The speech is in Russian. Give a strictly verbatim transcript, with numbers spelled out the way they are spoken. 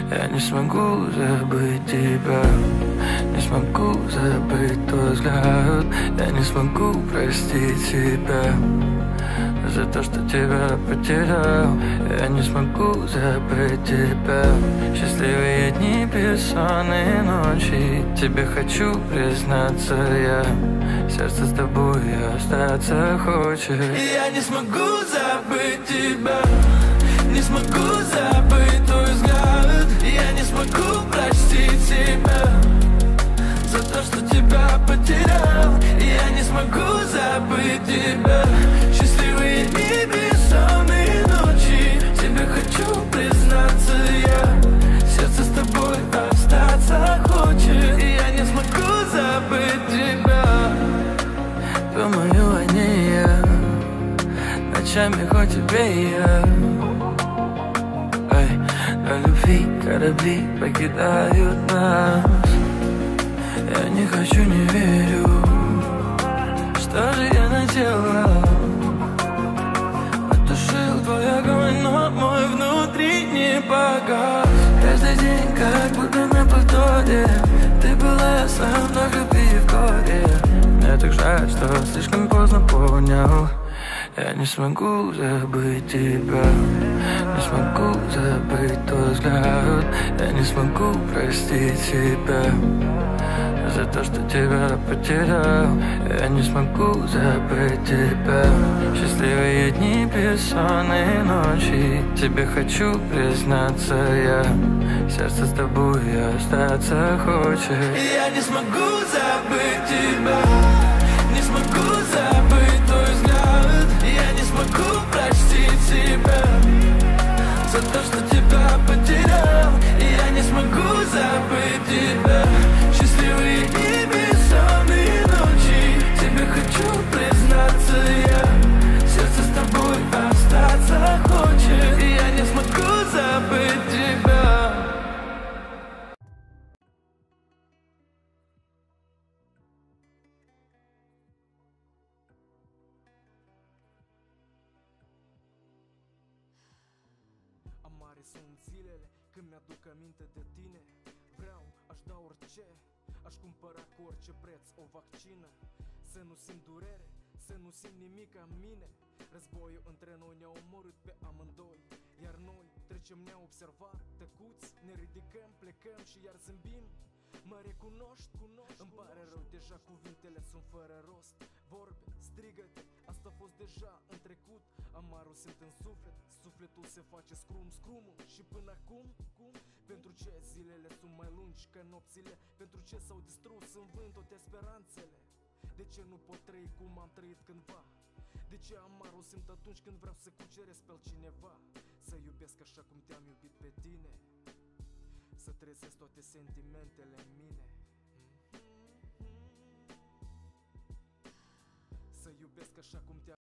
Я не смогу забыть тебя, не смогу забыть твой взгляд. Я не смогу простить себя за то, что тебя потерял. Я не смогу забыть тебя. Счастливые дни, бессонные ночи. Тебе хочу признаться я. Сердце с тобой остаться хочет. И я не смогу забыть тебя, не смогу забыть твой взгляд. Я не смогу простить себя за то, что тебя потерял. И я не смогу забыть тебя. Счастливые дни, бессонные ночи. Тебе хочу признаться я. Сердце с тобой остаться хочет. И я не смогу забыть тебя. По мою войне ночами хоть тебе я. Эй, на любви корабли покидают нас. Я не хочу, не верю. Что же я наделал? Потушил твой огонь, но мой внутренний погас. Каждый день как будто на повторе. Ты была со мной в любви и в горе. Мне так жаль, что слишком поздно понял. Я не смогу забыть тебя, не смогу забыть твой взгляд. Я не смогу простить себя за то, что тебя потерял. Я не смогу забыть тебя. Счастливые дни, бессонные ночи. Тебе хочу признаться я. Сердце с тобой остаться хочет. И я не смогу забыть тебя, не смогу забыть твой взгляд. Я не смогу простить себя за то, что тебя потерял. И я не смогу забыть тебя. Счастливые дни, бессонные ночи. Тебе хочу признаться я. Сердце с тобой остаться хочет. И я не смогу забыть тебя. Amare sunt zilele când mi-aduc aminte de tine. Vreau, aș da orice, aș cumpăra cu orice preț o vaccină. Să nu simt durere, să nu simt nimic în mine. Războiul între noi ne-a omorât pe amândoi. Iar noi trecem neobservat, tăcuți, ne ridicăm, plecăm și iar zâmbim. Mă recunoști, cunoști, îmi pare rău, deja cuvintele sunt fără rost. Vorbe, strigăte, asta a fost deja în trecut. Amarul simt în suflet, sufletul se face scrum, scrumul. Și până acum, cum? Pentru ce zilele sunt mai lungi ca nopțile? Pentru ce s-au distrus în vânt toate speranțele? De ce nu pot trăi cum am trăit cândva? De ce amarul simt atunci când vreau să cuceresc pe altcineva? Să iubesc așa cum te-am iubit pe tine, să trezesc toate sentimentele în mine. Să iubesc așa cum te-am